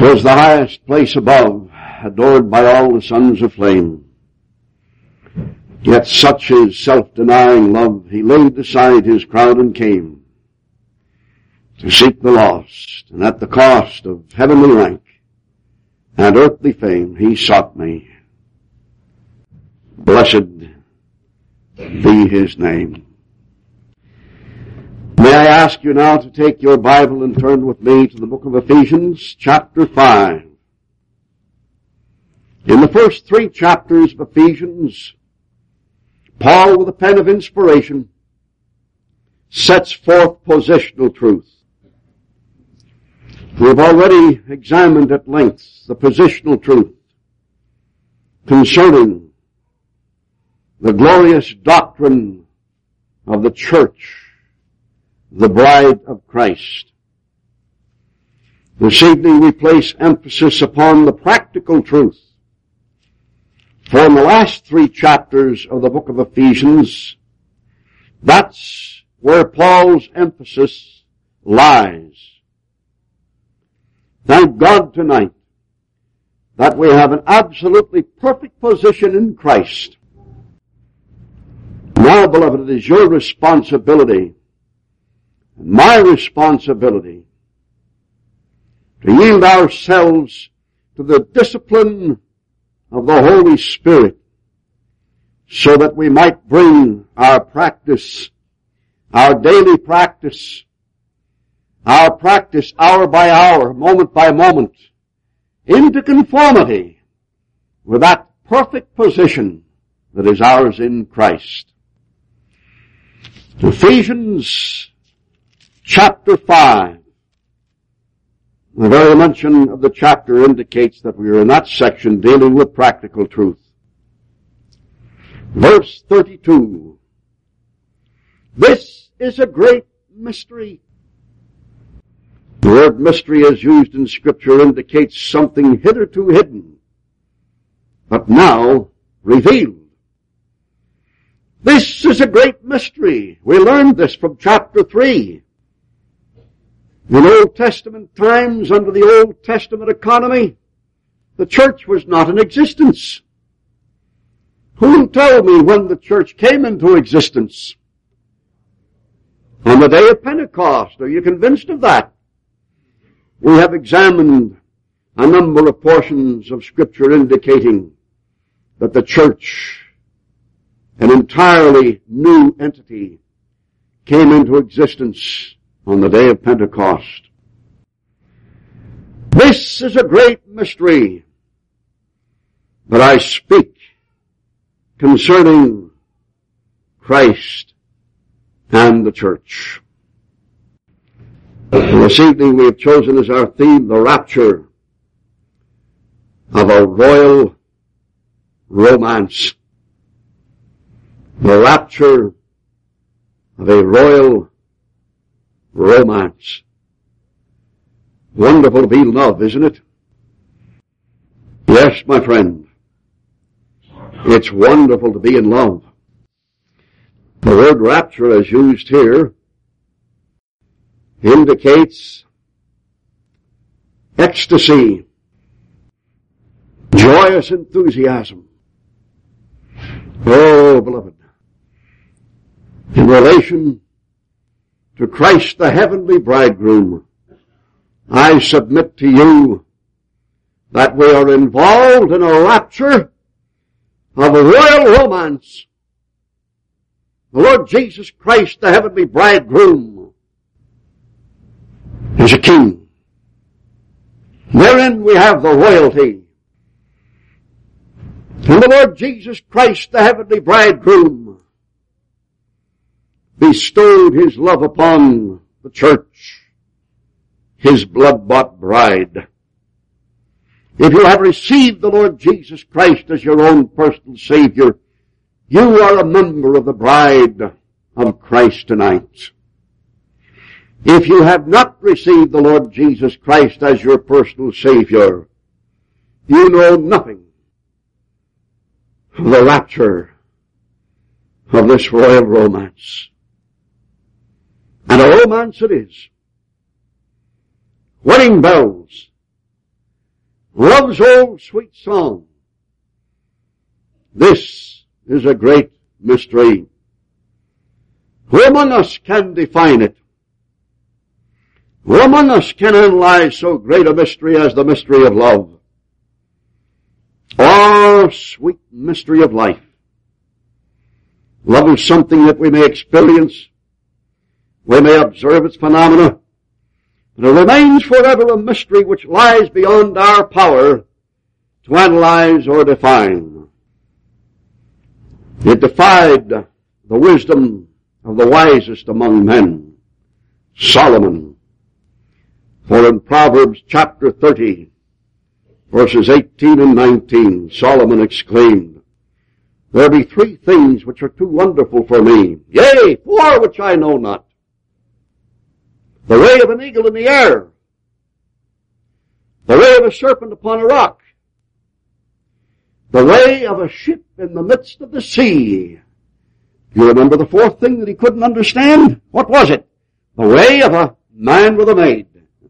was the highest place above, adored by all the sons of flame. Yet such is self-denying love, he laid aside his crown and came to seek the lost, and at the cost of heavenly rank and earthly fame, he sought me. Blessed be his name. May I ask you now to take your Bible and turn with me to the book of Ephesians, chapter 5. In the first 3 chapters of Ephesians, Paul, with a pen of inspiration, sets forth positional truth. We have already examined at length the positional truth concerning the glorious doctrine of the church, the bride of Christ. This evening we place emphasis upon the practical truth. For in the last 3 chapters of the book of Ephesians, that's where Paul's emphasis lies. Thank God tonight that we have an absolutely perfect position in Christ. Now, beloved, it is your responsibility, my responsibility, to yield ourselves to the discipline of the Holy Spirit so that we might bring our practice, our daily practice, our practice hour by hour, moment by moment, into conformity with that perfect position that is ours in Christ. Ephesians chapter 5. The very mention of the chapter indicates that we are in that section dealing with practical truth. Verse 32. This is a great mystery. The word mystery as used in Scripture indicates something hitherto hidden, but now revealed. This is a great mystery. We learned this from chapter 3. In Old Testament times, under the Old Testament economy, the church was not in existence. Who will tell me when the church came into existence? On the day of Pentecost. Are you convinced of that? We have examined a number of portions of Scripture indicating that the church, an entirely new entity, came into existence on the day of Pentecost. This is a great mystery, but I speak concerning Christ and the church. This evening we have chosen as our theme the rapture of a royal romance. The rapture of a royal romance. Wonderful to be in love, isn't it? Yes, my friend. It's wonderful to be in love. The word rapture as used here indicates ecstasy, joyous enthusiasm. Oh, beloved, in relation to Christ the heavenly bridegroom, I submit to you that we are involved in a rapture of a royal romance. The Lord Jesus Christ, the heavenly bridegroom, is a king. Therein we have the royalty. And the Lord Jesus Christ, the heavenly bridegroom, bestowed his love upon the church, his blood-bought bride. If you have received the Lord Jesus Christ as your own personal Savior, you are a member of the bride of Christ tonight. If you have not received the Lord Jesus Christ as your personal Savior, you know nothing of the rapture of this royal romance. And a romance it is. Wedding bells love's old sweet song. This is a great mystery. Who among us can define it? Who among us can analyze so great a mystery as the mystery of love? Oh, sweet mystery of life. Love is something that we may experience. We may observe its phenomena. But it remains forever a mystery which lies beyond our power to analyze or define. It defied the wisdom of the wisest among men, Solomon. For in Proverbs chapter 30, verses 18 and 19, Solomon exclaimed, "There be three things which are too wonderful for me, yea, four which I know not. The way of an eagle in the air, the way of a serpent upon a rock, the way of a ship in the midst of the sea." You remember the fourth thing that he couldn't understand? What was it? The way of a man with a maid.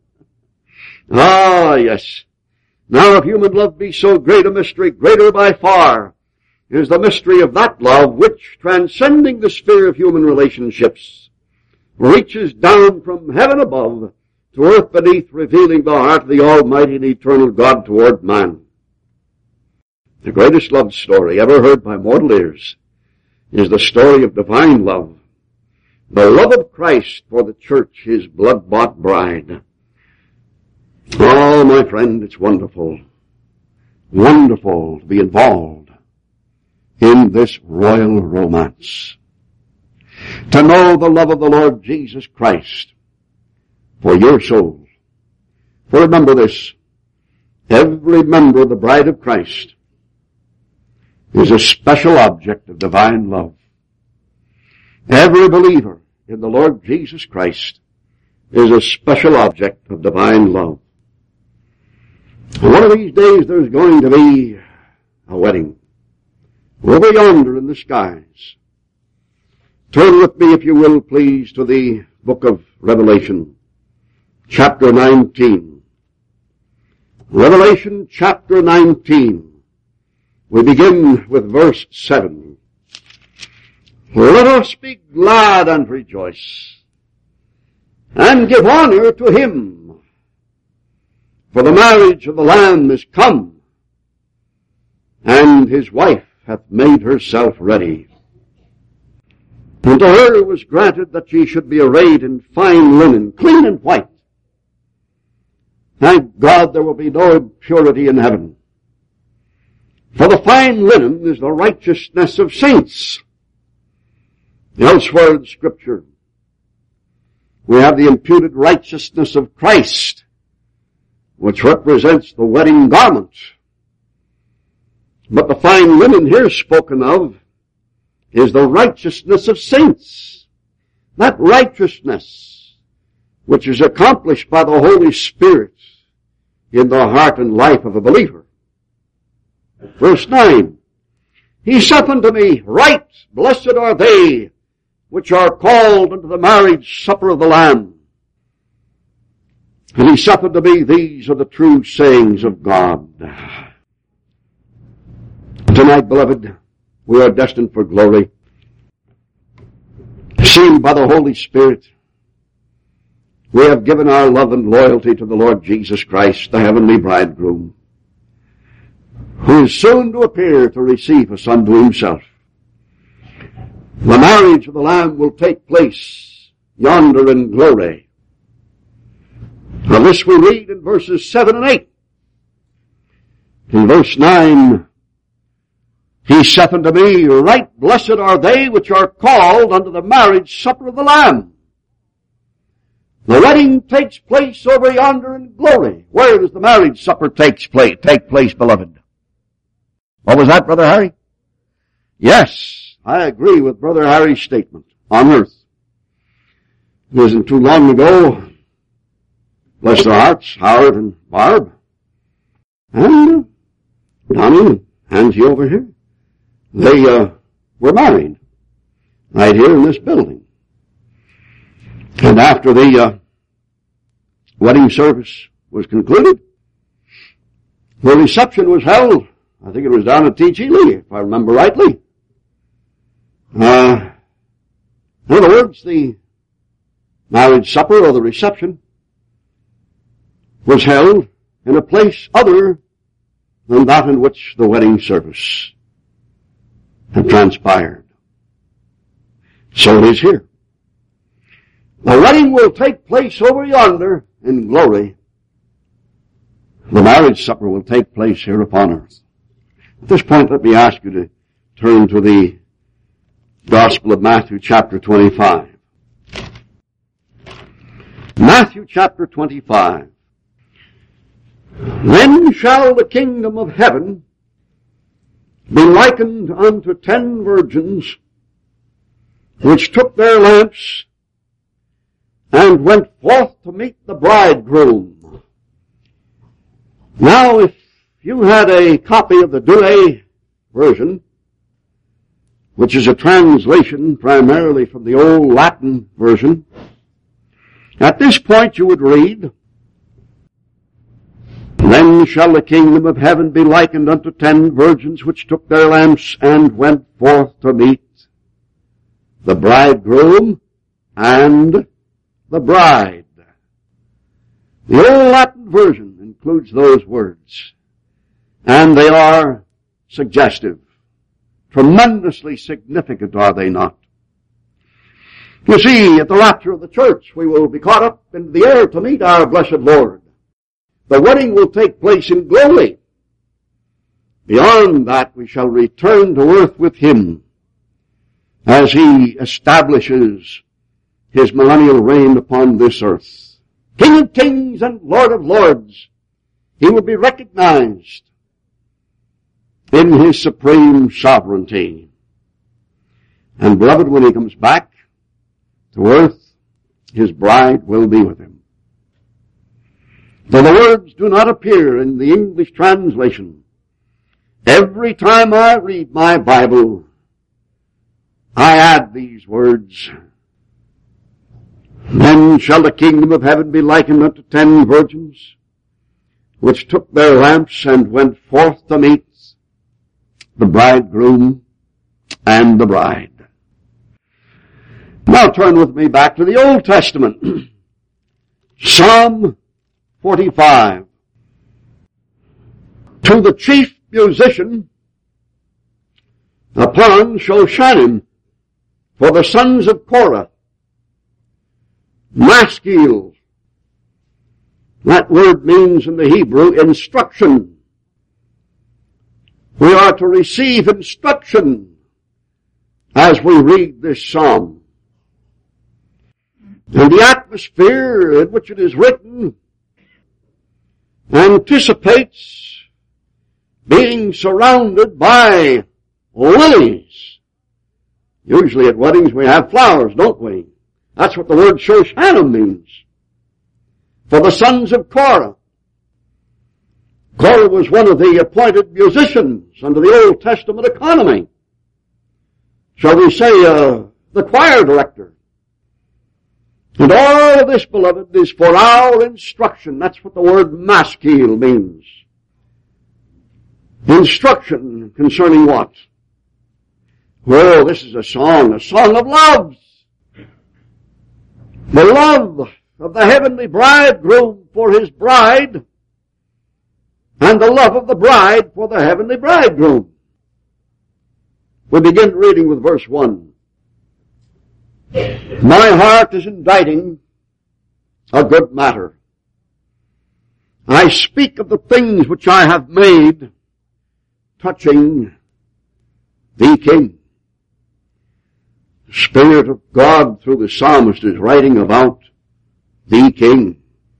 Ah, yes. Now if human love be so great a mystery, greater by far is the mystery of that love which, transcending the sphere of human relationships, reaches down from heaven above to earth beneath, revealing the heart of the Almighty and eternal God toward man. The greatest love story ever heard by mortal ears is the story of divine love, the love of Christ for the church, his blood-bought bride. Oh, my friend, it's wonderful, wonderful to be involved in this royal romance. To know the love of the Lord Jesus Christ for your soul. For remember this, every member of the bride of Christ is a special object of divine love. Every believer in the Lord Jesus Christ is a special object of divine love. And one of these days there's going to be a wedding. Over yonder in the skies. Turn with me, if you will, please, to the book of Revelation, chapter 19. Revelation chapter 19. We begin with verse 7. Let us be glad and rejoice, and give honor to him, for the marriage of the Lamb is come, and his wife hath made herself ready. And to her was granted that she should be arrayed in fine linen, clean and white. Thank God there will be no impurity in heaven. For the fine linen is the righteousness of saints. Elsewhere in Scripture, we have the imputed righteousness of Christ, which represents the wedding garment. But the fine linen here spoken of is the righteousness of saints. That righteousness which is accomplished by the Holy Spirit in the heart and life of a believer. Verse 9, He saith unto me, Right, blessed are they which are called unto the marriage supper of the Lamb. And he saith unto me, These are the true sayings of God. Tonight, beloved, we are destined for glory. Seen by the Holy Spirit, we have given our love and loyalty to the Lord Jesus Christ, the heavenly bridegroom, who is soon to appear to receive us unto himself. The marriage of the Lamb will take place yonder in glory. Now this we read in verses 7 and 8. In verse 9, He saith unto me, Right blessed are they which are called unto the marriage supper of the Lamb. The wedding takes place over yonder in glory. Where does the marriage supper take place, beloved? What was that, Brother Harry? Yes, I agree with Brother Harry's statement. On earth. It wasn't too long ago, bless their hearts, Howard and Barb, and Donnie and Angie over here. They were married right here in this building. And after the wedding service was concluded, The reception was held, I think it was down at T.G. Lee, if I remember rightly. In other words, the marriage supper or the reception was held in a place other than that in which the wedding service had transpired. So it is here. The wedding will take place over yonder in glory. The marriage supper will take place here upon earth. At this point, let me ask you to turn to the Gospel of Matthew chapter 25. Matthew chapter 25. Then shall the kingdom of heaven be likened unto 10 virgins, which took their lamps and went forth to meet the bridegroom. Now, if you had a copy of the Douay version, which is a translation primarily from the old Latin version, at this point you would read, Then shall the kingdom of heaven be likened unto 10 virgins which took their lamps and went forth to meet the bridegroom and the bride. The old Latin version includes those words, and they are suggestive. Tremendously significant, are they not? You see, at the rapture of the church, we will be caught up into the air to meet our blessed Lord. The wedding will take place in glory. Beyond that, we shall return to earth with Him as He establishes His millennial reign upon this earth. King of kings and Lord of lords, He will be recognized in His supreme sovereignty. And beloved, when He comes back to earth, His bride will be with Him. Though the words do not appear in the English translation, every time I read my Bible, I add these words. Then shall the kingdom of heaven be likened unto 10 virgins, which took their lamps and went forth to meet the bridegroom and the bride. Now turn with me back to the Old Testament. Psalm 45. To the chief musician upon Shoshanim, for the sons of Korah, maskil. That word means in the Hebrew instruction. We are to receive instruction as we read this psalm. And the atmosphere in which it is written anticipates being surrounded by lilies. Usually at weddings we have flowers, don't we? That's what the word Shoshanim means. For the sons of Korah. Korah was one of the appointed musicians under the Old Testament economy. Shall we say, the choir director. And all of this, beloved, is for our instruction. That's what the word maskil means. Instruction concerning what? Well, this is a song of love. The love of the heavenly bridegroom for his bride, and the love of the bride for the heavenly bridegroom. We begin reading with verse 1. My heart is inditing a good matter. I speak of the things which I have made touching thee, King. The Spirit of God through the psalmist is writing about thee, King.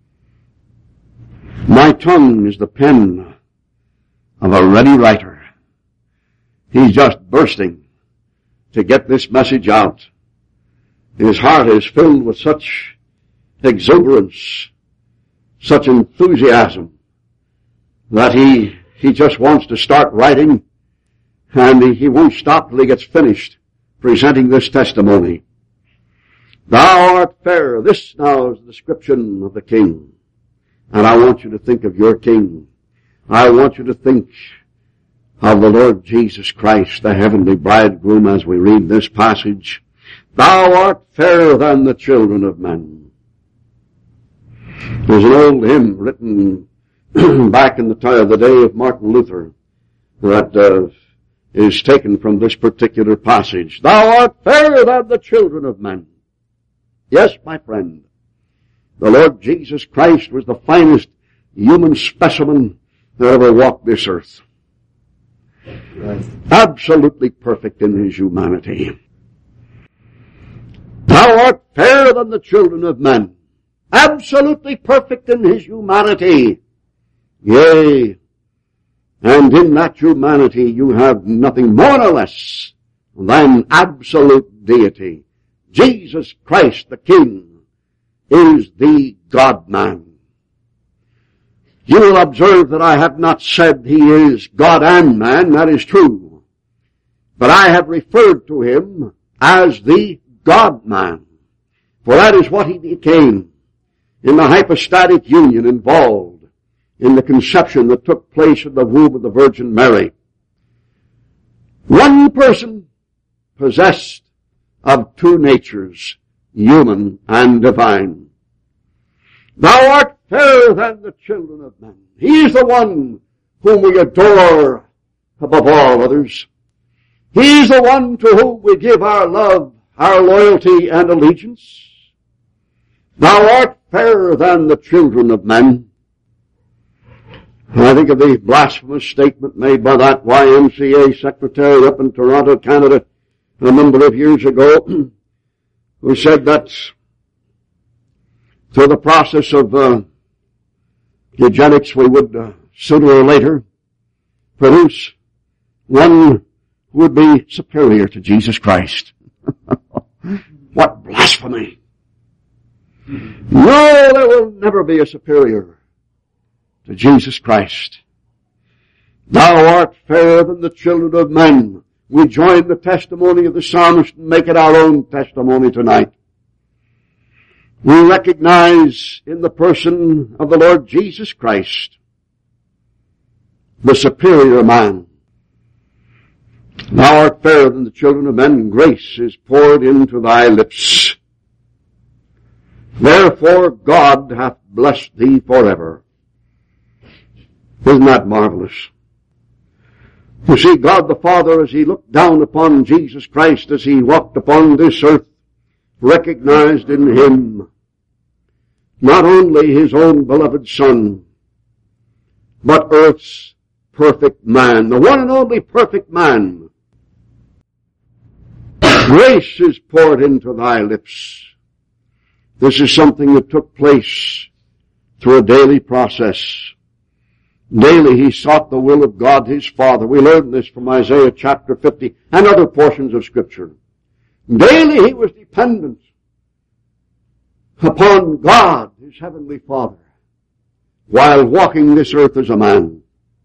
My tongue is the pen of a ready writer. He's just bursting to get this message out. His heart is filled with such exuberance, such enthusiasm, that he just wants to start writing, and he won't stop till he gets finished presenting this testimony. Thou art fair. This now is the description of the King. And I want you to think of your King. I want you to think of the Lord Jesus Christ, the heavenly bridegroom, as we read this passage. Thou art fairer than the children of men. There's an old hymn written back in the day of Martin Luther that is taken from this particular passage. Thou art fairer than the children of men. Yes, my friend, the Lord Jesus Christ was the finest human specimen that ever walked this earth. Right. Absolutely perfect in his humanity. Thou art fairer than the children of men. Absolutely perfect in his humanity. Yea, and in that humanity you have nothing more nor less than absolute deity. Jesus Christ the King is the God-man. You will observe that I have not said he is God and man. That is true. But I have referred to him as the God-man. For that is what he became in the hypostatic union involved in the conception that took place in the womb of the Virgin Mary. One person possessed of two natures, human and divine. Thou art fairer than the children of men. He is the one whom we adore above all others. He is the one to whom we give our love, our loyalty and allegiance. Thou art fairer than the children of men. I think of the blasphemous statement made by that YMCA secretary up in Toronto, Canada, a number of years ago, who said that through the process of eugenics we would sooner or later produce one who would be superior to Jesus Christ. What blasphemy! No, there will never be a superior to Jesus Christ. Thou art fairer than the children of men. We join the testimony of the psalmist and make it our own testimony tonight. We recognize in the person of the Lord Jesus Christ the superior man. Thou art fairer than the children of men, and grace is poured into thy lips. Therefore God hath blessed thee forever. Isn't that marvelous? You see, God the Father, as he looked down upon Jesus Christ as he walked upon this earth, recognized in him not only his own beloved Son, but earth's perfect man, the one and only perfect man. Grace is poured into thy lips. This is something that took place through a daily process. Daily he sought the will of God his Father. We learn this from Isaiah chapter 50 and other portions of Scripture. Daily he was dependent upon God, his heavenly Father, while walking this earth as a man.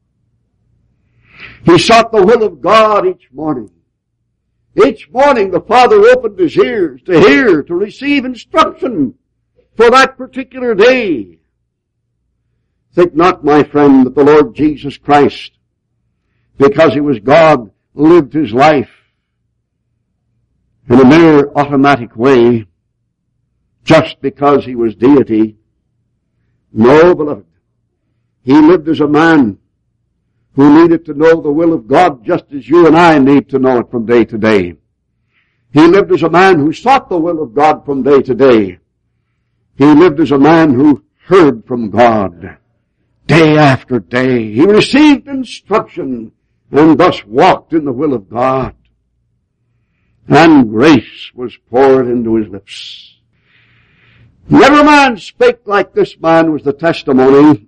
He sought the will of God each morning. Each morning the Father opened his ears to hear, to receive instruction for that particular day. Think not, my friend, that the Lord Jesus Christ, because he was God, lived his life in a mere automatic way, just because he was deity. No, beloved. He lived as a man who needed to know the will of God just as you and I need to know it from day to day. He lived as a man who sought the will of God from day to day. He lived as a man who heard from God day after day. He received instruction and thus walked in the will of God. And grace was poured into his lips. Never man spake like this man, was the testimony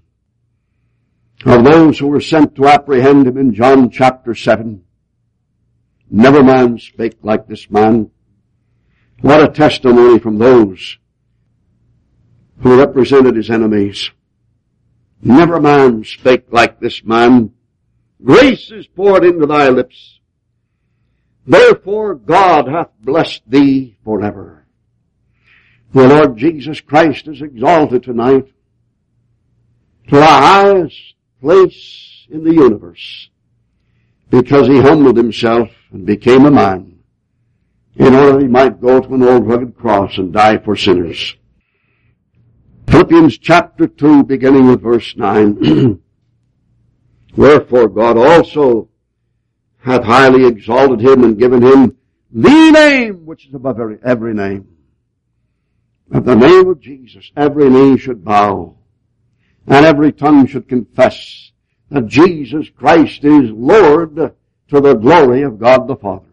of those who were sent to apprehend him in John chapter 7. Never man spake like this man. What a testimony from those who represented his enemies. Never man spake like this man. Grace is poured into thy lips. Therefore God hath blessed thee forever. The Lord Jesus Christ is exalted tonight to the highest place in the universe because he humbled himself and became a man in order that he might go to an old rugged cross and die for sinners. Philippians chapter 2, beginning with verse 9. Wherefore God also hath highly exalted him and given him the name which is above every name. At the name of Jesus, every knee should bow, and every tongue should confess that Jesus Christ is Lord, to the glory of God the Father.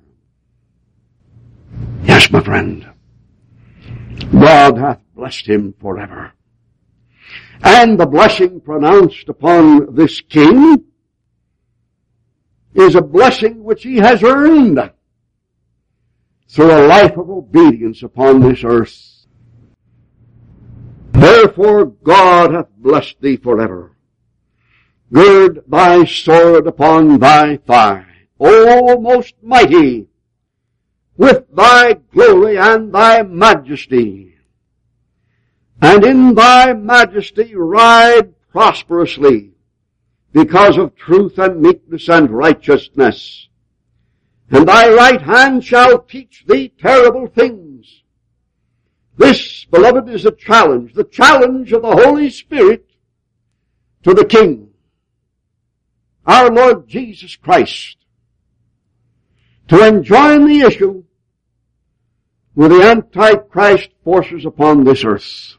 Yes, my friend, God hath blessed him forever. And the blessing pronounced upon this king is a blessing which he has earned through a life of obedience upon this earth. Therefore God hath blessed thee forever. Gird thy sword upon thy thigh, O most mighty, with thy glory and thy majesty. And in thy majesty ride prosperously, because of truth and meekness and righteousness. And thy right hand shall teach thee terrible things. This, beloved, is the challenge of the Holy Spirit to the King, our Lord Jesus Christ, to enjoin the issue with the Antichrist forces upon this earth.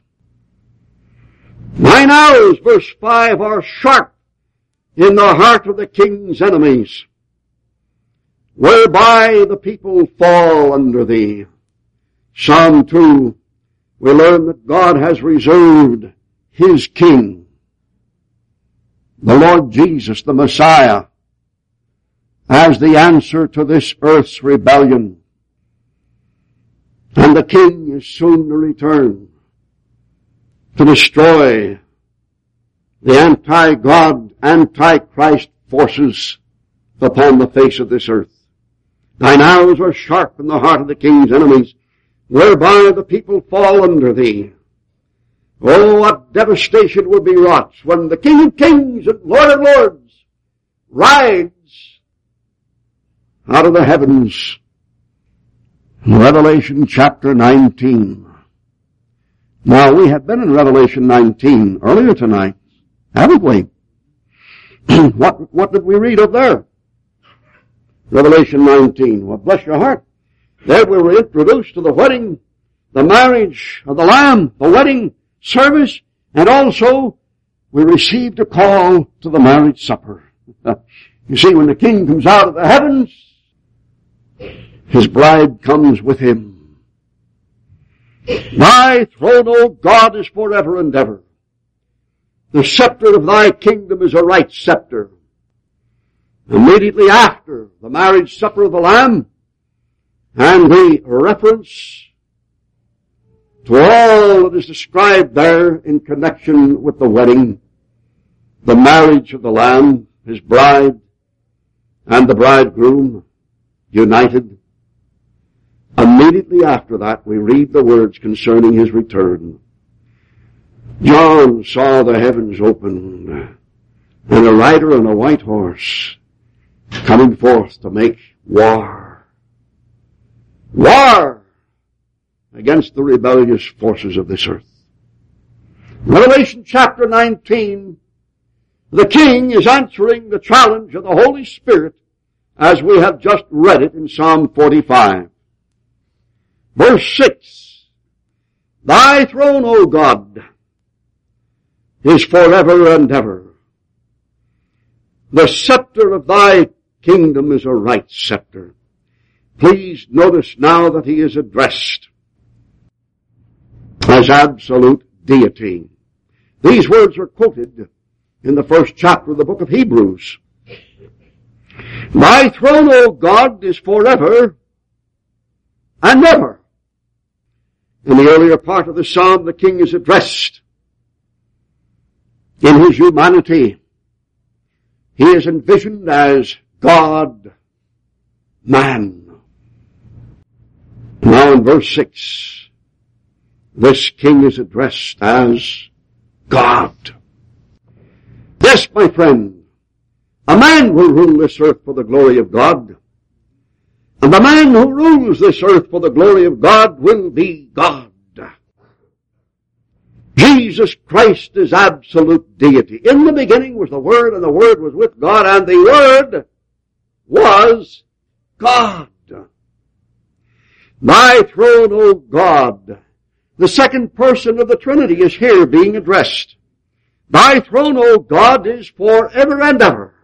9 hours, verse 5, are sharp in the heart of the king's enemies, whereby the people fall under thee. Psalm 2, we learn that God has reserved his king, the Lord Jesus, the Messiah, as the answer to this earth's rebellion. And the king is soon to return to destroy the anti-God, anti-Christ forces upon the face of this earth. 9 hours are sharp in the heart of the king's enemies, whereby the people fall under thee. Oh, what devastation will be wrought when the King of Kings and Lord of Lords rides out of the heavens. Revelation chapter 19. Now, we have been in Revelation 19 earlier tonight, haven't we? What did we read of there? Revelation 19. Well, bless your heart. There we were introduced to the wedding, the marriage of the Lamb, the wedding service, and also we received a call to the marriage supper. You see, when the King comes out of the heavens, his bride comes with him. Thy throne, O God, is forever and ever. The scepter of thy kingdom is a right scepter. Immediately after the marriage supper of the Lamb, and the reference to all that is described there in connection with the wedding, the marriage of the Lamb, his bride, and the bridegroom united. Immediately after that, we read the words concerning his return. John saw the heavens opened, and a rider on a white horse coming forth to make war. War against the rebellious forces of this earth. Revelation chapter 19, the King is answering the challenge of the Holy Spirit as we have just read it in Psalm 45. Verse 6, Thy throne, O God, is forever and ever. The scepter of thy kingdom is a right scepter. Please notice now that he is addressed as absolute deity. These words are quoted in the first chapter of the book of Hebrews. Thy throne, O God, is forever and ever. In the earlier part of the psalm, the king is addressed in his humanity. He is envisioned as God, man. Now in verse 6, this king is addressed as God. The Yes, my friend, a man will rule this earth for the glory of God. And the man who rules this earth for the glory of God will be God. Jesus Christ is absolute deity. In the beginning was the Word, and the Word was with God, and the Word was God. Thy throne, O God. The second person of the Trinity is here being addressed. Thy throne, O God, is forever and ever.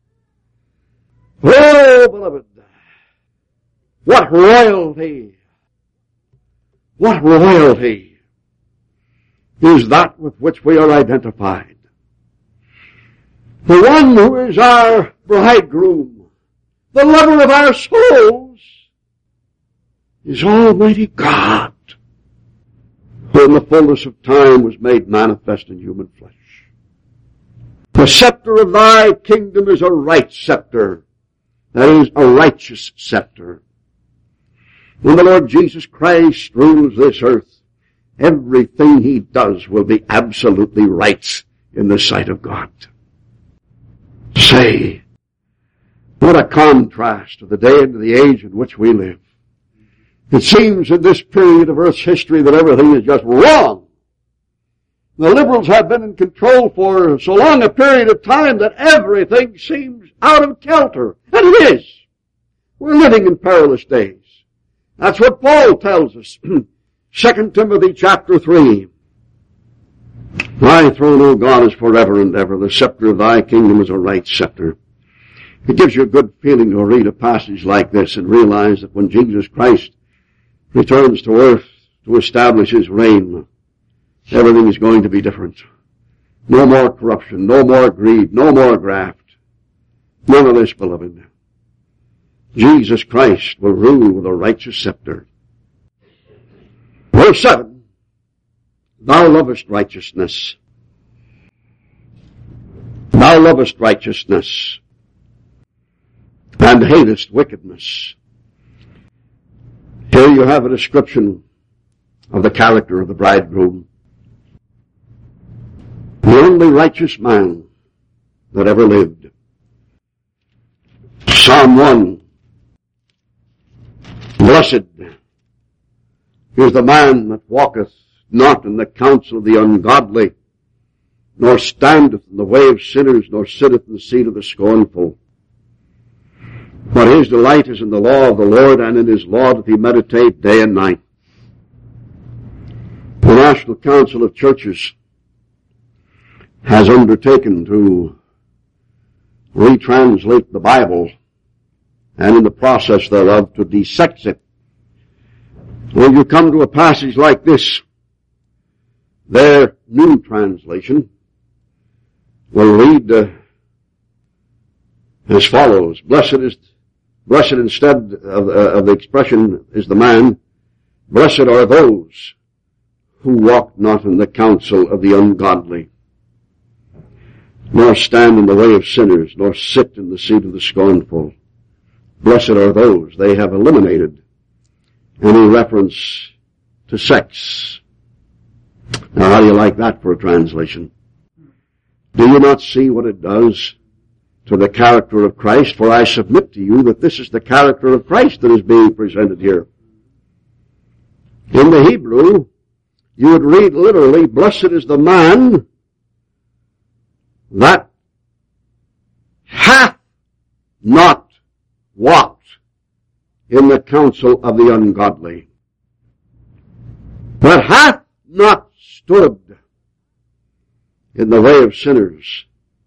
Oh, beloved, what royalty! What royalty is that with which we are identified. The one who is our bridegroom, the lover of our souls, is Almighty God, who in the fullness of time was made manifest in human flesh. The scepter of thy kingdom is a right scepter, that is, a righteous scepter. When the Lord Jesus Christ rules this earth, everything he does will be absolutely right in the sight of God. Say, what a contrast to the day and to the age in which we live. It seems in this period of Earth's history that everything is just wrong. The liberals have been in control for so long a period of time that everything seems out of kilter. And it is. We're living in perilous days. That's what Paul tells us. 2 Timothy chapter 3. Thy throne, O God, is forever and ever. The scepter of thy kingdom is a right scepter. It gives you a good feeling to read a passage like this and realize that when Jesus Christ returns to earth to establish his reign, everything is going to be different. No more corruption, no more greed, no more graft. None of this, beloved. Jesus Christ will rule with a righteous scepter. Verse 7, thou lovest righteousness. Thou lovest righteousness, and hatest wickedness. Here you have a description of the character of the bridegroom. The only righteous man that ever lived. Psalm 1. Blessed is the man that walketh not in the counsel of the ungodly, nor standeth in the way of sinners, nor sitteth in the seat of the scornful. But his delight is in the law of the Lord, and in his law doth he meditate day and night. The National Council of Churches has undertaken to retranslate the Bible, and in the process thereof to desex it. When you come to a passage like this, their new translation will read as follows. Blessed instead of the expression is the man, blessed are those who walk not in the counsel of the ungodly, nor stand in the way of sinners, nor sit in the seat of the scornful. Blessed are those. They have eliminated any reference to sex. Now, how do you like that for a translation? Do you not see what it does to the character of Christ? For I submit to you that this is the character of Christ that is being presented here. In the Hebrew, you would read literally, blessed is the man that hath not walked in the counsel of the ungodly, but hath not stood in the way of sinners,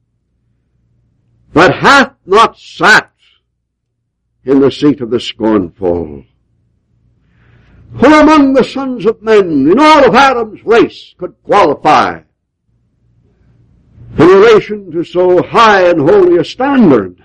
but hath not sat in the seat of the scornful. Who among the sons of men in all of Adam's race could qualify in relation to so high and holy a standard?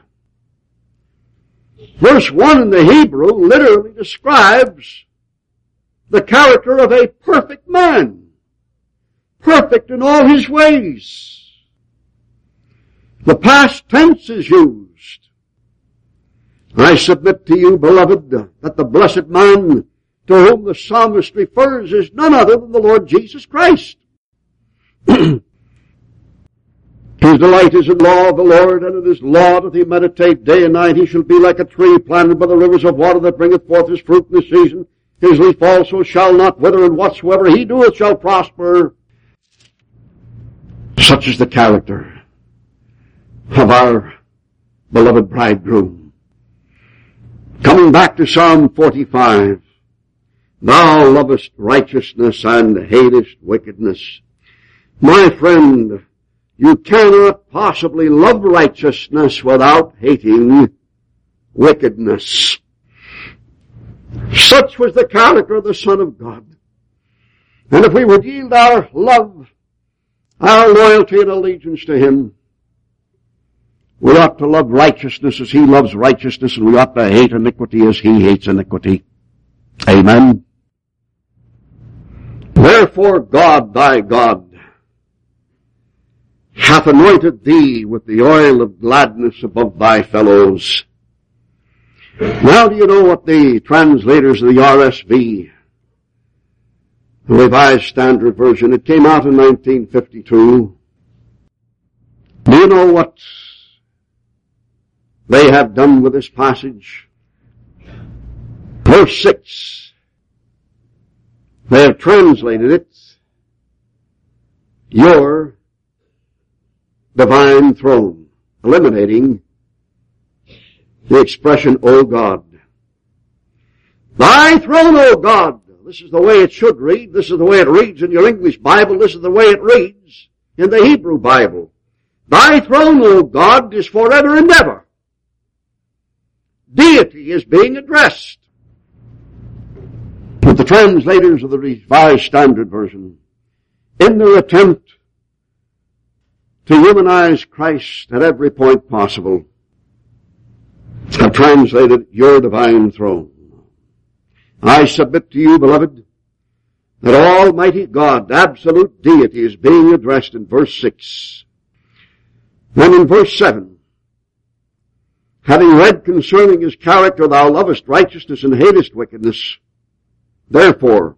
Verse 1 in the Hebrew literally describes the character of a perfect man, perfect in all his ways. The past tense is used. I submit to you, beloved, that the blessed man to whom the psalmist refers is none other than the Lord Jesus Christ. He His delight is in the law of the Lord, and in his law doth he meditate day and night. He shall be like a tree planted by the rivers of water that bringeth forth his fruit in the season. His leaf also shall not wither, and whatsoever he doeth shall prosper. Such is the character of our beloved bridegroom. Coming back to Psalm 45, thou lovest righteousness and hatest wickedness. My friend, you cannot possibly love righteousness without hating wickedness. Such was the character of the Son of God. And if we would yield our love, our loyalty and allegiance to him, we ought to love righteousness as he loves righteousness, and we ought to hate iniquity as he hates iniquity. Amen. Therefore God, thy God, hath anointed thee with the oil of gladness above thy fellows. Now do you know what the translators of the RSV, the Revised Standard Version, it came out in 1952. Do you know what they have done with this passage? Verse 6. They have translated it, your divine throne, eliminating the expression, O God. Thy throne, O God. This is the way it should read. This is the way it reads in your English Bible. This is the way it reads in the Hebrew Bible. Thy throne, O God, is forever and ever. Deity is being addressed. But the translators of the Revised Standard Version, in their attempt to humanize Christ at every point possible, have translated your divine throne. I submit to you, beloved, that Almighty God, absolute deity, is being addressed in verse 6. Then in verse 7, having read concerning his character, thou lovest righteousness and hatest wickedness, therefore,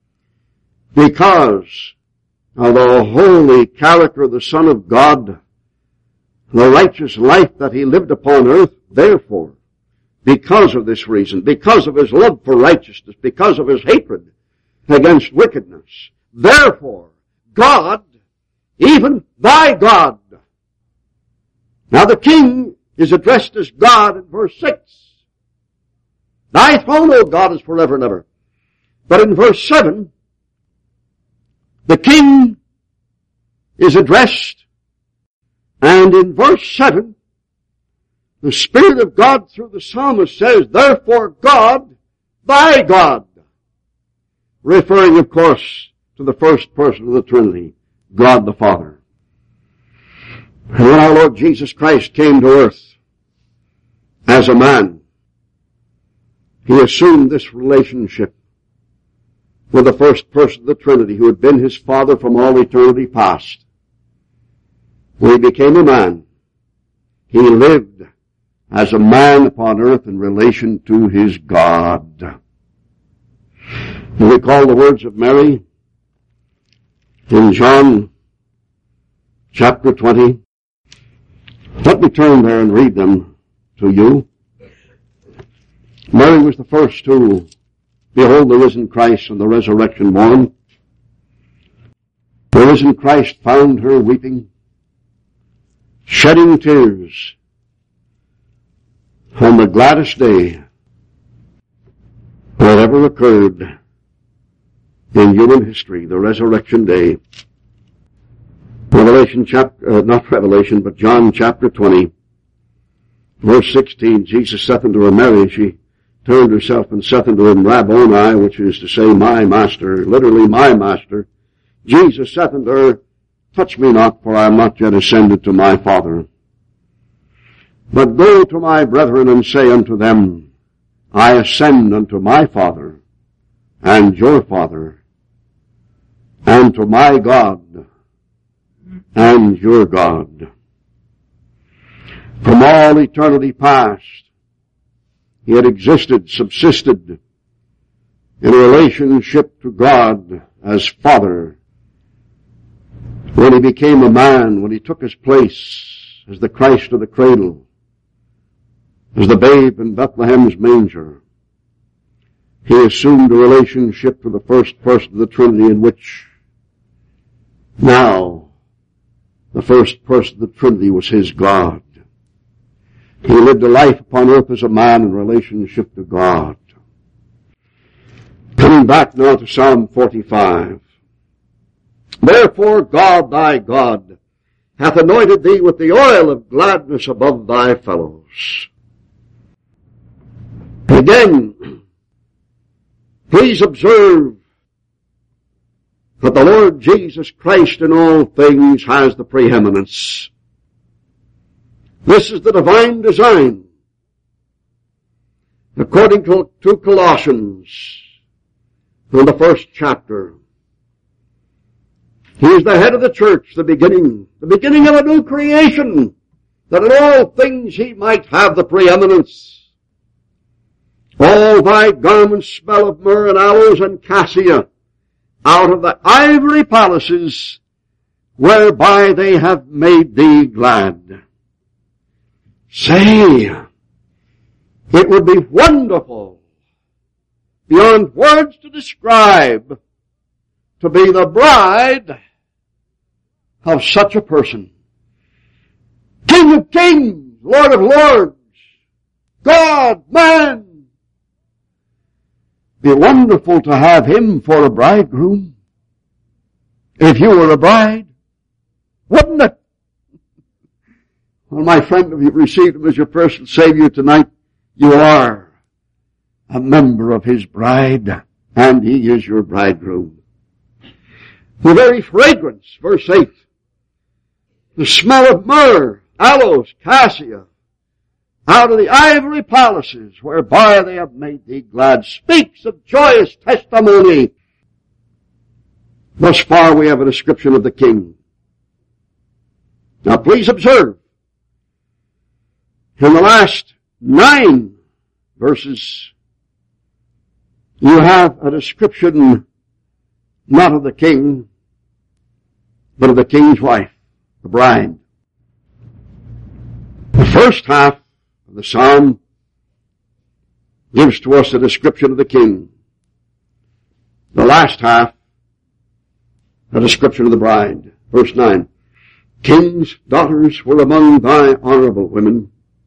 because of the holy character of the Son of God, the righteous life that he lived upon earth, therefore, because of this reason, because of his love for righteousness, because of his hatred against wickedness, therefore, God, even thy God. Now the king is addressed as God in verse 6. Thy throne, O God, is forever and ever. But in verse 7, the king is addressed, and in verse 7, the Spirit of God through the psalmist says, therefore God, thy God, referring, of course, to the first person of the Trinity, God the Father. And when our Lord Jesus Christ came to earth as a man, he assumed this relationship with the first person of the Trinity, who had been his Father from all eternity past. When he became a man, he lived as a man upon earth in relation to his God. You recall the words of Mary in John chapter 20. Let me turn there and read them to you. Mary was the first to behold the risen Christ on the resurrection morn. The risen Christ found her weeping, shedding tears on the gladdest day that ever occurred in human history, the resurrection day. John chapter 20, verse 16, Jesus saith unto her, Mary, she turned herself and saith unto him, Rabboni, which is to say, my master, literally my master. Jesus saith unto her, touch me not, for I am not yet ascended to my Father. But go to my brethren and say unto them, I ascend unto my Father and your Father, and to my God and your God. From all eternity past, he had existed, subsisted in a relationship to God as Father when he became a man, when he took his place as the Christ of the cradle, as the babe in Bethlehem's manger, he assumed a relationship with the first person of the Trinity, in which now the first person of the Trinity was his God. He lived a life upon earth as a man in relationship to God. Coming back now to Psalm 45. Therefore God thy God hath anointed thee with the oil of gladness above thy fellows. Again, please observe that the Lord Jesus Christ in all things has the preeminence. This is the divine design. According to Colossians, in the first chapter, he is the head of the church, the beginning of a new creation, that in all things he might have the preeminence. All thy garments smell of myrrh and aloes and cassia, out of the ivory palaces whereby they have made thee glad. Say, it would be wonderful, beyond words to describe, to be the bride of such a person. King of kings, Lord of lords, God, man. Be wonderful to have him for a bridegroom. If you were a bride, wouldn't it? Well, my friend, if you've received him as your personal Savior tonight, you are a member of his bride, and he is your bridegroom. The very fragrance, verse 8, the smell of myrrh, aloes, cassia, out of the ivory palaces whereby they have made thee glad, speaks of joyous testimony. Thus far we have a description of the King. Now please observe, in the last 9 verses, you have a description not of the King, but of the King's wife, the bride. The first half of the psalm gives to us a description of the King. The last half, a description of the bride. Verse 9. King's daughters were among thy honorable women.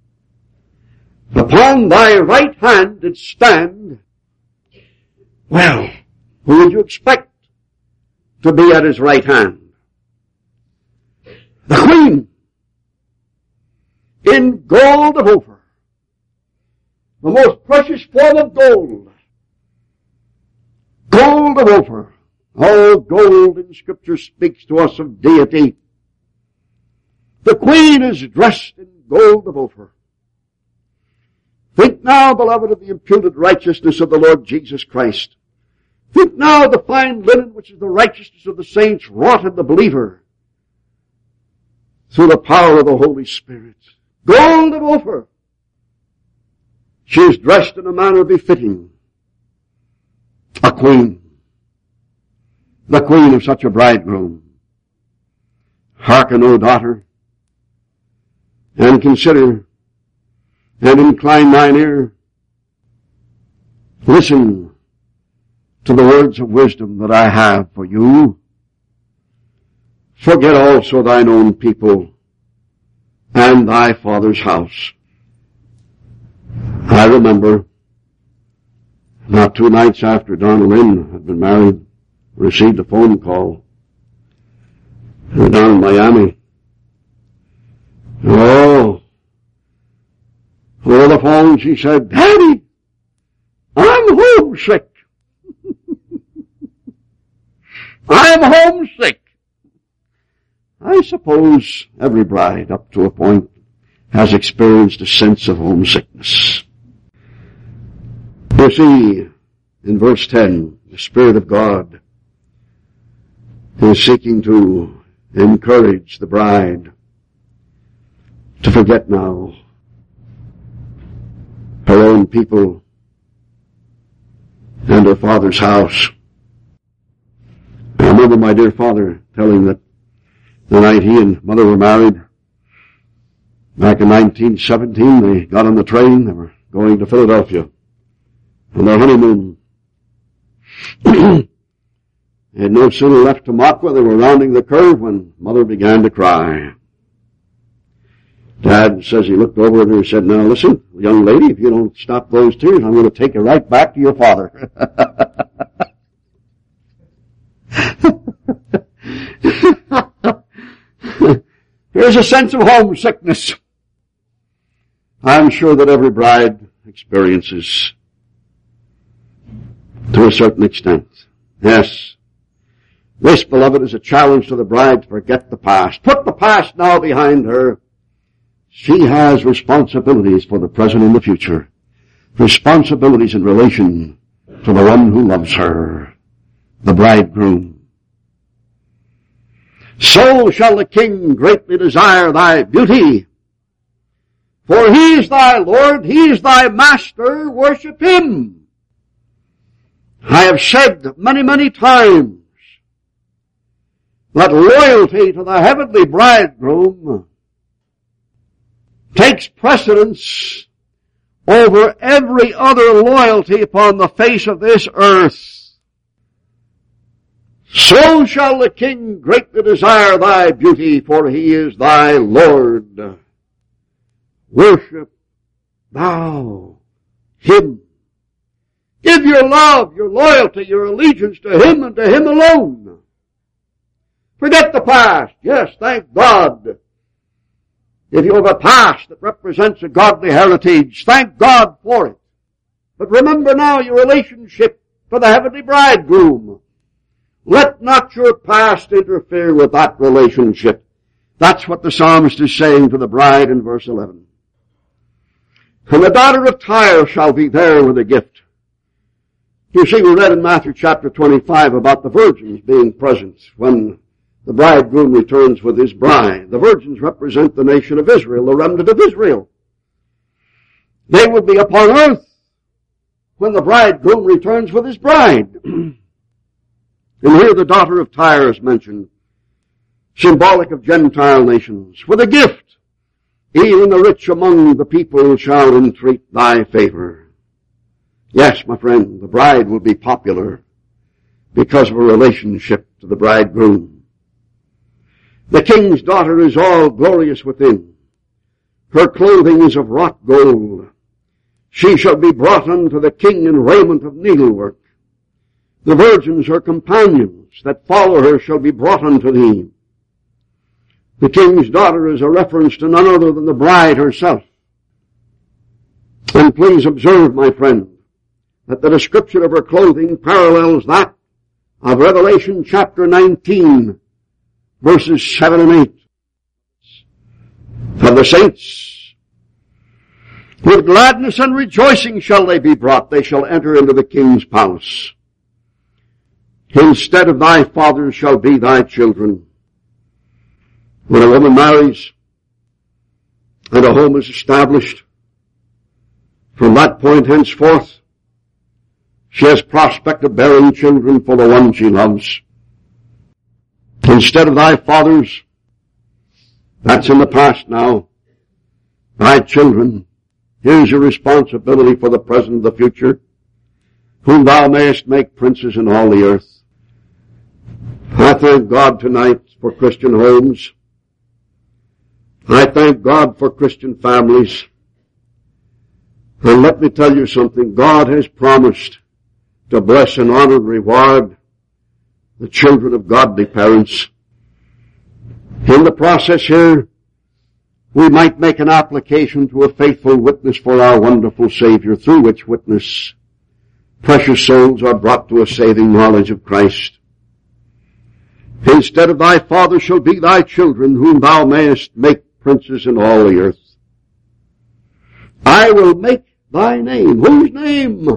Upon thy right hand did stand. Well, who would you expect to be at his right hand? The Queen, in gold of Ophir, the most precious form of gold. Gold of Ophir. Oh, gold in Scripture speaks to us of deity. The Queen is dressed in gold of Ophir. Think now, beloved, of the imputed righteousness of the Lord Jesus Christ. Think now of the fine linen which is the righteousness of the saints wrought in the believer through the power of the Holy Spirit. Gold of Ophir. She is dressed in a manner befitting a queen. The queen of such a bridegroom. Hearken, O daughter, and consider, and incline thine ear. Listen to the words of wisdom that I have for you. Forget also thine own people and thy father's house. I remember not 2 nights after Donna Lynn had been married, received a phone call. They were down in Miami. Oh, over the phone she said, Daddy, I'm homesick. I'm homesick. I suppose every bride up to a point has experienced a sense of homesickness. You see, in verse 10, the Spirit of God is seeking to encourage the bride to forget now her own people and her father's house. I remember my dear father telling that The night he and Mother were married, back in 1917, they got on the train. They were going to Philadelphia on their honeymoon. They had no sooner left Tamaqua, they were rounding the curve when Mother began to cry. Dad says he looked over at her and said, "Now listen, young lady, if you don't stop those tears, I'm going to take you right back to your father." Here's a sense of homesickness I'm sure that every bride experiences to a certain extent. Yes. This, beloved, is a challenge to the bride to forget the past. Put the past now behind her. She has responsibilities for the present and the future. Responsibilities in relation to the one who loves her, the bridegroom. So shall the king greatly desire thy beauty. For he is thy Lord, he is thy master, worship him. I have said many, many times that loyalty to the heavenly bridegroom takes precedence over every other loyalty upon the face of this earth. So shall the king greatly desire thy beauty, for he is thy Lord. Worship thou him. Give your love, your loyalty, your allegiance to him and to him alone. Forget the past. Yes, thank God. If you have a past that represents a godly heritage, thank God for it. But remember now your relationship to the heavenly bridegroom. Let not your past interfere with that relationship. That's what the psalmist is saying to the bride in verse 11. And the daughter of Tyre shall be there with a gift. You see, we read in Matthew chapter 25 about the virgins being present when the bridegroom returns with his bride. The virgins represent the nation of Israel, the remnant of Israel. They will be upon earth when the bridegroom returns with his bride. And here the daughter of Tyre is mentioned, symbolic of Gentile nations, with a gift. Even the rich among the people shall entreat thy favor. Yes, my friend, the bride will be popular because of a relationship to the bridegroom. The king's daughter is all glorious within. Her clothing is of wrought gold. She shall be brought unto the king in raiment of needlework. The virgins, her companions, that follow her shall be brought unto thee. The king's daughter is a reference to none other than the bride herself. And please observe, my friend, that the description of her clothing parallels that of Revelation chapter 19, verses 7 and 8. For the saints, with gladness and rejoicing shall they be brought. They shall enter into the king's palace. Instead of thy fathers shall be thy children. When a woman marries and a home is established, from that point henceforth, she has prospect of bearing children for the one she loves. Instead of thy fathers, that's in the past now, thy children, here's your responsibility for the present and the future, whom thou mayest make princes in all the earth. I thank God tonight for Christian homes. I thank God for Christian families. And let me tell you something. God has promised to bless and honor and reward the children of godly parents. In the process here, we might make an application to a faithful witness for our wonderful Savior, through which witness precious souls are brought to a saving knowledge of Christ. Instead of thy father shall be thy children, whom thou mayest make princes in all the earth. I will make thy name. Whose name?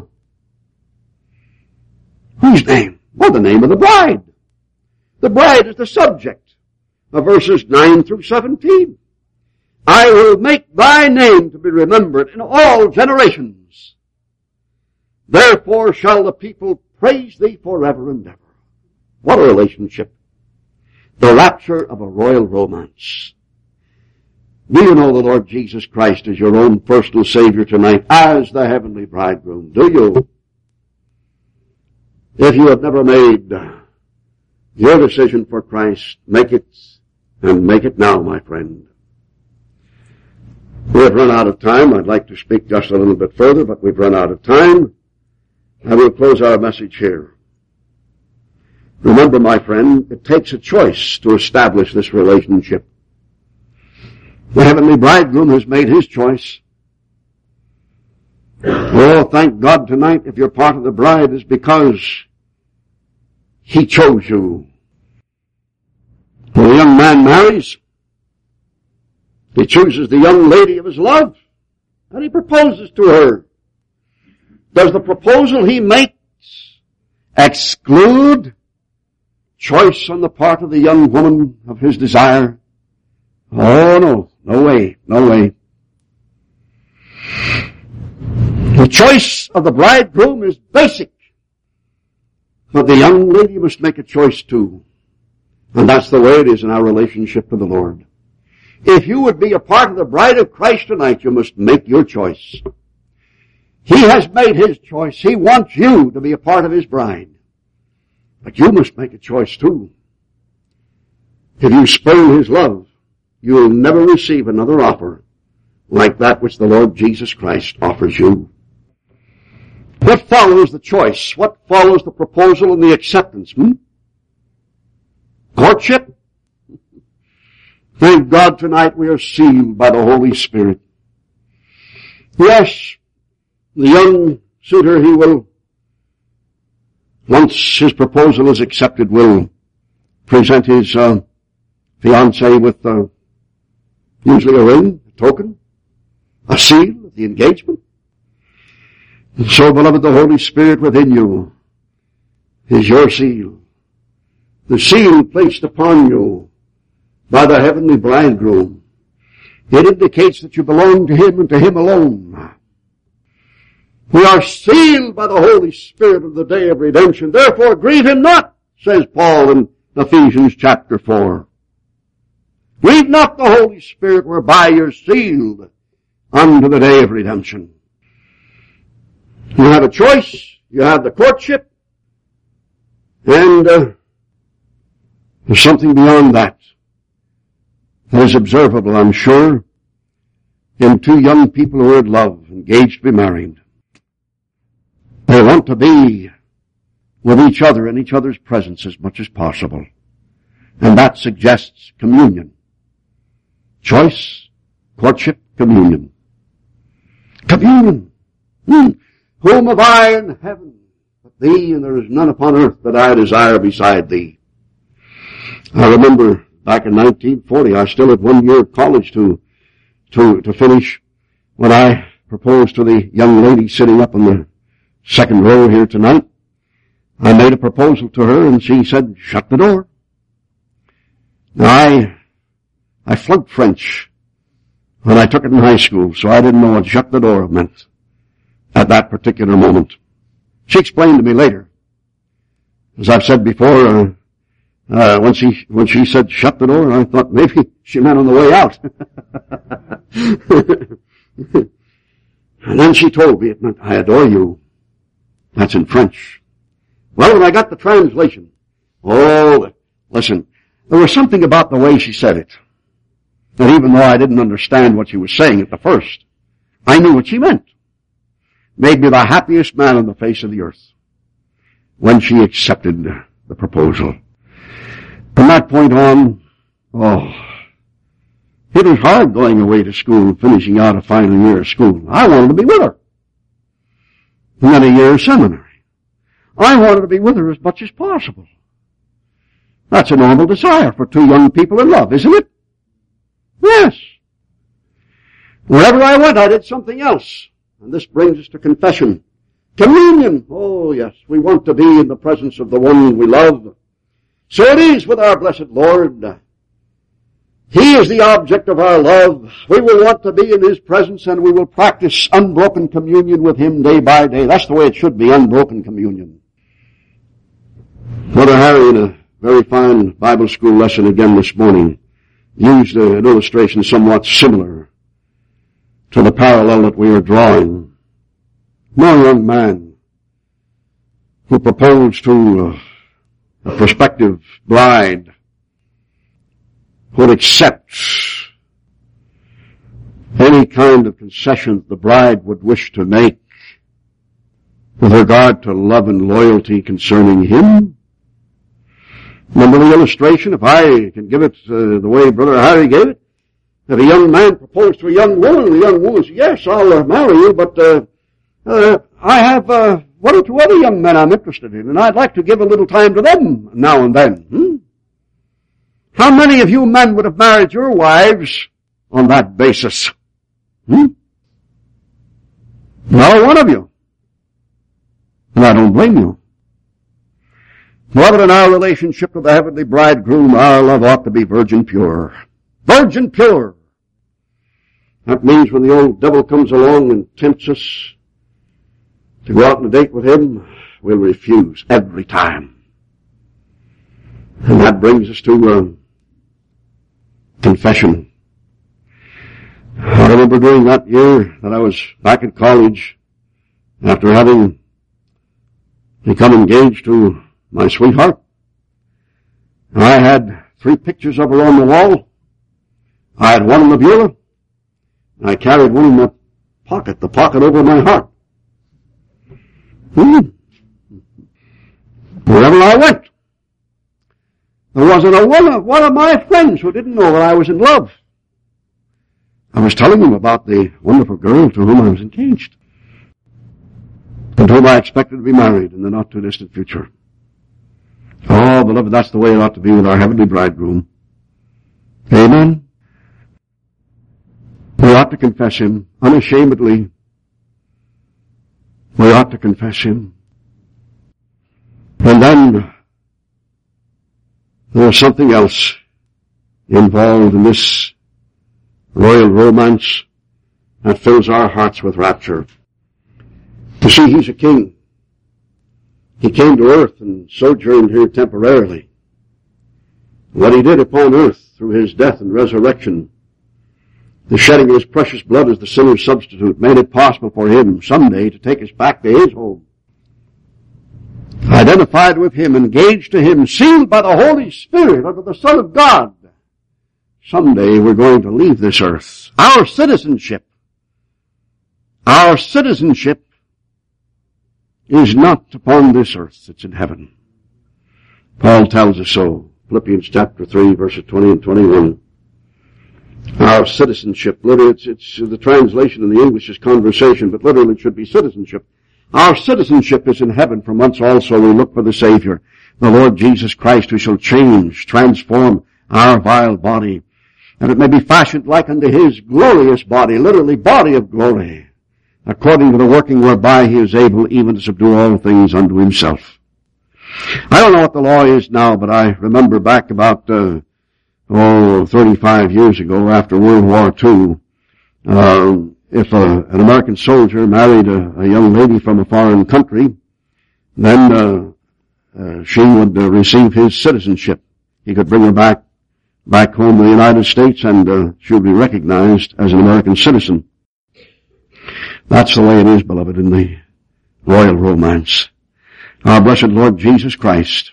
Whose name? Well, the name of the bride. The bride is the subject of verses 9 through 17. I will make thy name to be remembered in all generations. Therefore shall the people praise thee forever and ever. What a relationship. The rapture of a royal romance. Do you know the Lord Jesus Christ as your own personal Savior tonight, as the heavenly bridegroom? Do you? If you have never made your decision for Christ, make it, and make it now, my friend. We have run out of time. I'd like to speak just a little bit further, but we've run out of time. I will close our message here. Remember, my friend, it takes a choice to establish this relationship. The heavenly bridegroom has made his choice. Oh, thank God tonight if you're part of the bride is because he chose you. When a young man marries, he chooses the young lady of his love, and he proposes to her. Does the proposal he makes exclude choice on the part of the young woman of his desire? Oh, no. No way. No way. The choice of the bridegroom is basic. But the young lady must make a choice too. And that's the way it is in our relationship with the Lord. If you would be a part of the bride of Christ tonight, you must make your choice. He has made his choice. He wants you to be a part of his bride. But you must make a choice too. If you spurn his love, you will never receive another offer like that which the Lord Jesus Christ offers you. What follows the choice? What follows the proposal and the acceptance? Courtship? Thank God tonight we are sealed by the Holy Spirit. Yes, the young suitor, he will, once his proposal is accepted, will present his fiancée with usually a ring, a token, a seal of the engagement. And so, beloved, the Holy Spirit within you is your seal. The seal placed upon you by the heavenly bridegroom. It indicates that you belong to him and to him alone. We are sealed by the Holy Spirit of the day of redemption. Therefore, grieve him not, says Paul in Ephesians chapter 4. Grieve not the Holy Spirit whereby you're sealed unto the day of redemption. You have a choice. You have the courtship. And there's something beyond that is observable, I'm sure, in two young people who are in love, engaged to be married. They want to be with each other in each other's presence as much as possible. And that suggests communion. Choice, courtship, communion. Communion. Whom have I in heaven but thee, and there is none upon earth that I desire beside thee. I remember back in 1940, I still had 1 year of college to finish when I proposed to the young lady sitting up in the second row here tonight. I made a proposal to her and she said, shut the door. Now I flunked French when I took it in high school, so I didn't know what shut the door meant at that particular moment. She explained to me later. As I've said before, when she said shut the door, I thought maybe she meant on the way out. And then she told me it meant, I adore you. That's in French. Well, when I got the translation, listen, there was something about the way she said it, that even though I didn't understand what she was saying at the first, I knew what she meant. Made me the happiest man on the face of the earth when she accepted the proposal. From that point on, it was hard going away to school, finishing out a final year of school. I wanted to be with her. And then a year of seminary. I wanted to be with her as much as possible. That's a normal desire for two young people in love, isn't it? Yes. Wherever I went, I did something else. And this brings us to confession. Communion. Oh, yes. We want to be in the presence of the one we love. So it is with our blessed Lord. He is the object of our love. We will want to be in His presence, and we will practice unbroken communion with Him day by day. That's the way it should be, unbroken communion. Brother Harry, in a very fine Bible school lesson again this morning used an illustration somewhat similar to the parallel that we are drawing. No young man who proposed to a prospective bride would accept any kind of concession the bride would wish to make with regard to love and loyalty concerning him. Remember the illustration, if I can give it the way Brother Harry gave it, that a young man proposed to a young woman, and the young woman said, yes, I'll marry you, but I have one or two other young men I'm interested in, and I'd like to give a little time to them now and then. How many of you men would have married your wives on that basis? Not one of you. And I don't blame you. Beloved, in our relationship to the heavenly bridegroom, our love ought to be virgin pure. Virgin pure. That means when the old devil comes along and tempts us to go out on a date with him, we'll refuse every time. And that brings us to confession. I remember during that year that I was back in college, after having become engaged to my sweetheart, I had 3 pictures of her on the wall. I had one in the bureau, and I carried one in my pocket, the pocket over my heart. Wherever I went, there wasn't a one of my friends who didn't know that I was in love. I was telling them about the wonderful girl to whom I was engaged, and whom I expected to be married in the not-too-distant future. Oh, beloved, that's the way it ought to be with our heavenly bridegroom. Amen? We ought to confess him unashamedly. We ought to confess him. And then there's something else involved in this royal romance that fills our hearts with rapture. You see, he's a king. He came to earth and sojourned here temporarily. What he did upon earth through his death and resurrection, the shedding of his precious blood as the sinner's substitute, made it possible for him someday to take us back to his home. Identified with him, engaged to him, sealed by the Holy Spirit under the Son of God. Someday we're going to leave this earth. Our citizenship is not upon this earth, it's in heaven. Paul tells us so. Philippians chapter 3, verses 20 and 21. Our citizenship, literally, it's the translation in the English is conversation, but literally it should be citizenship. Our citizenship is in heaven, from whence also we look for the Savior, the Lord Jesus Christ, who shall change, transform our vile body, that it may be fashioned like unto his glorious body, literally body of glory, according to the working whereby he is able even to subdue all things unto himself. I don't know what the law is now, but I remember back about 35 years ago, after World War II, if an American soldier married a young lady from a foreign country, then she would receive his citizenship. He could bring her back home to the United States, and she would be recognized as an American citizen. That's the way it is, beloved, in the royal romance. Our blessed Lord Jesus Christ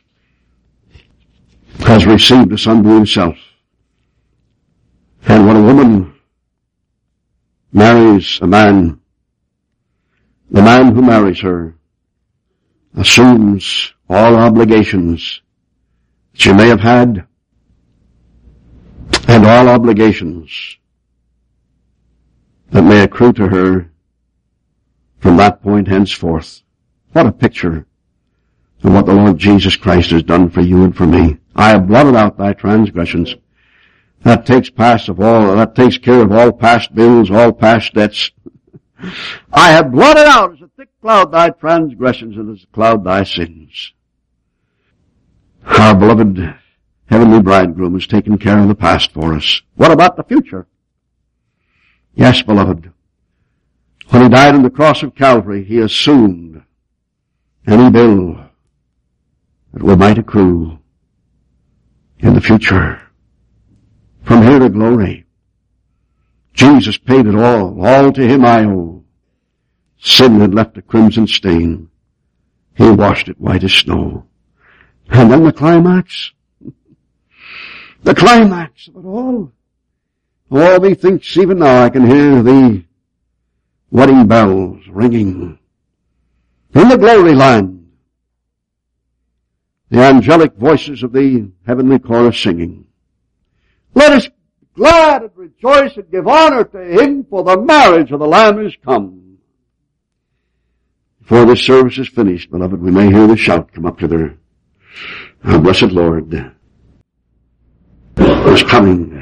has received us unto himself. And when a woman marries a man, the man who marries her assumes all obligations she may have had, and all obligations that may accrue to her from that point henceforth. What a picture of what the Lord Jesus Christ has done for you and for me. I have blotted out thy transgressions. That takes care of all past bills, all past debts. I have blotted out as a thick cloud thy transgressions, and as a cloud thy sins. Our beloved heavenly bridegroom has taken care of the past for us. What about the future? Yes, beloved. When he died on the cross of Calvary, he assumed any bill that we might accrue in the future. From here to glory. Jesus paid it all to him I owe. Sin had left a crimson stain. He washed it white as snow. And then the climax of it all. Oh, methinks even now I can hear the wedding bells ringing in the glory land. The angelic voices of the heavenly chorus singing. Let us be glad and rejoice and give honor to him, for the marriage of the Lamb is come. Before this service is finished, beloved, we may hear the shout come up hither. Our blessed Lord is coming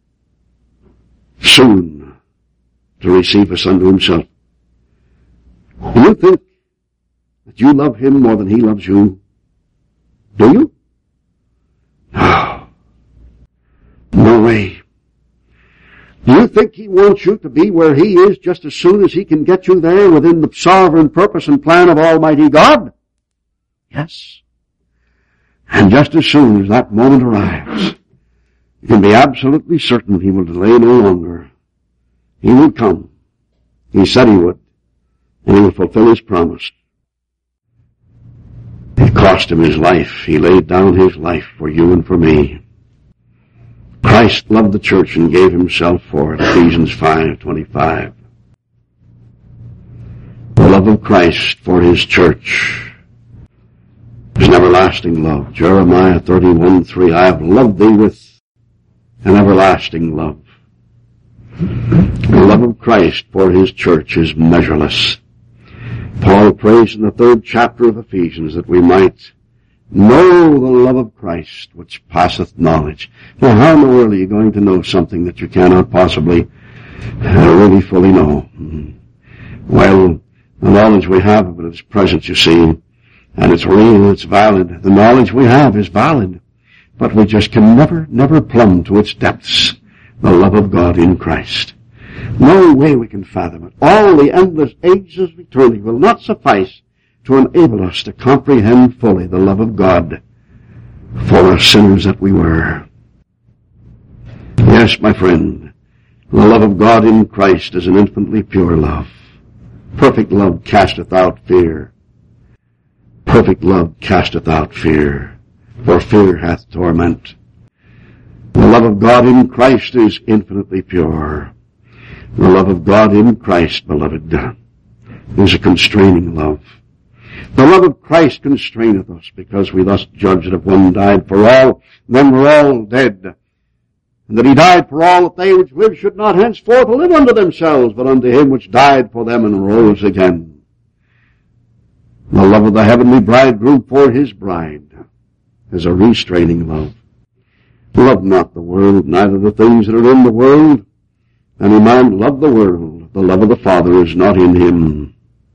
soon to receive us unto himself. Do you think that you love him more than he loves you? Do you? No. No way. Do you think he wants you to be where he is just as soon as he can get you there within the sovereign purpose and plan of Almighty God? Yes. And just as soon as that moment arrives, you can be absolutely certain he will delay no longer. He will come. He said he would. And he will fulfill his promise. It cost him his life. He laid down his life for you and for me. Christ loved the church and gave himself for it. Ephesians 5:25. The love of Christ for his church is an everlasting love. Jeremiah 31:3. I have loved thee with an everlasting love. The love of Christ for his church is measureless. Paul prays in the 3rd chapter of Ephesians that we might know the love of Christ which passeth knowledge. Now, how in the world are you going to know something that you cannot possibly really fully know? Well, the knowledge we have of it is present, you see, and it's real, it's valid. The knowledge we have is valid, but we just can never plumb to its depths the love of God in Christ. No way we can fathom it. All the endless ages of eternity will not suffice to enable us to comprehend fully the love of God for us sinners that we were. Yes, my friend, the love of God in Christ is an infinitely pure love. Perfect love casteth out fear. Perfect love casteth out fear, for fear hath torment. The love of God in Christ is infinitely pure. The love of God in Christ, beloved, is a constraining love. The love of Christ constraineth us, because we thus judge that if one died for all, then we're all dead. And that he died for all, that they which live should not henceforth live unto themselves, but unto him which died for them and rose again. The love of the heavenly bridegroom for his bride is a restraining love. Love not the world, neither the things that are in the world. Any man love the world, the love of the Father is not in him.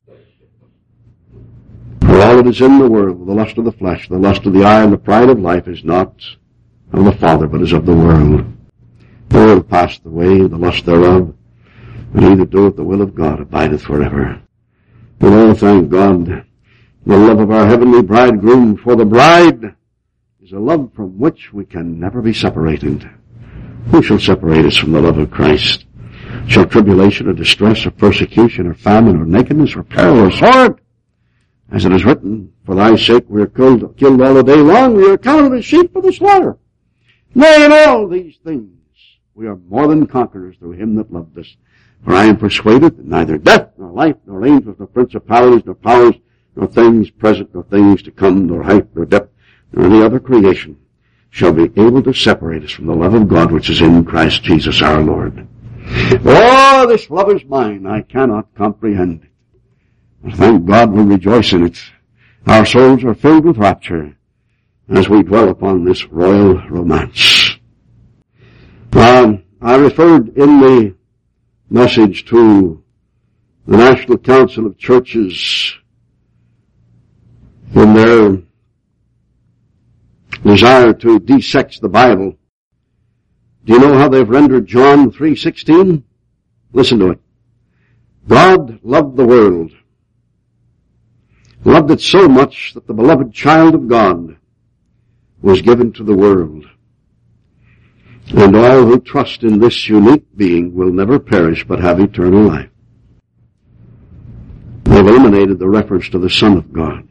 For all that is in the world, the lust of the flesh, the lust of the eye, and the pride of life is not of the Father, but is of the world. The world passeth away, the lust thereof, and he that doeth the will of God abideth forever. And oh, thank God, the love of our heavenly bridegroom for the bride is a love from which we can never be separated. Who shall separate us from the love of Christ? Shall tribulation or distress or persecution or famine or nakedness or peril or sword? As it is written, for thy sake we are killed all the day long, we are counted as sheep for the slaughter. Nay, in all these things we are more than conquerors through him that loved us. For I am persuaded that neither death, nor life, nor angels, nor principalities, nor powers, nor things present, nor things to come, nor height, nor depth, nor any other creation shall be able to separate us from the love of God which is in Christ Jesus our Lord. Oh, this love is mine. I cannot comprehend it. But thank God we rejoice in it. Our souls are filled with rapture as we dwell upon this royal romance. I referred in the message to the National Council of Churches in their desire to desex the Bible. Do you know how they've rendered John 3:16? Listen to it. God loved the world, loved it so much that the beloved child of God was given to the world. And all who trust in this unique being will never perish but have eternal life. They've eliminated the reference to the Son of God.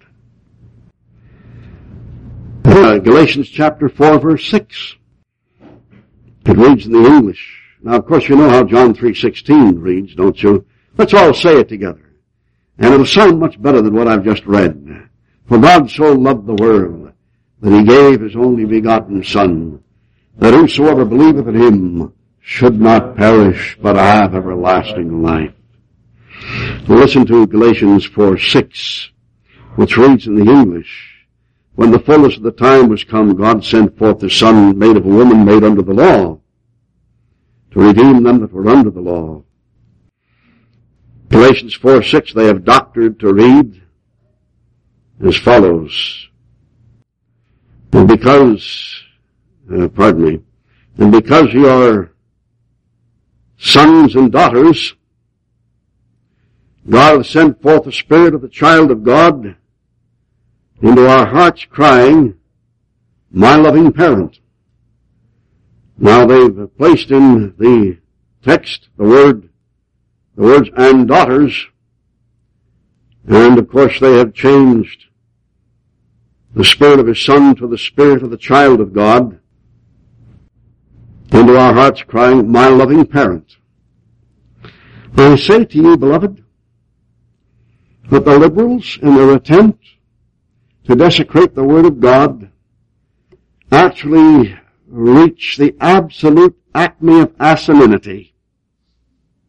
Galatians chapter 4 verse 6. It reads in the English. Now, of course, you know how John 3:16 reads, don't you? Let's all say it together. And it'll sound much better than what I've just read. For God so loved the world that he gave his only begotten Son, that whosoever believeth in him should not perish, but have everlasting life. Listen to Galatians 4:6, which reads in the English, when the fullness of the time was come, God sent forth the Son, made of a woman made under the law, to redeem them that were under the law. Galatians 4:6 they have doctored to read as follows. And because you are sons and daughters, God hath sent forth the Spirit of the child of God into our hearts, crying, my loving parent. Now they've placed in the text the words and daughters, and of course they have changed the Spirit of his Son to the Spirit of the child of God into our hearts, crying, my loving parent. I say to you, beloved, that the liberals, in their attempt to desecrate the Word of God, actually reach the absolute acme of asininity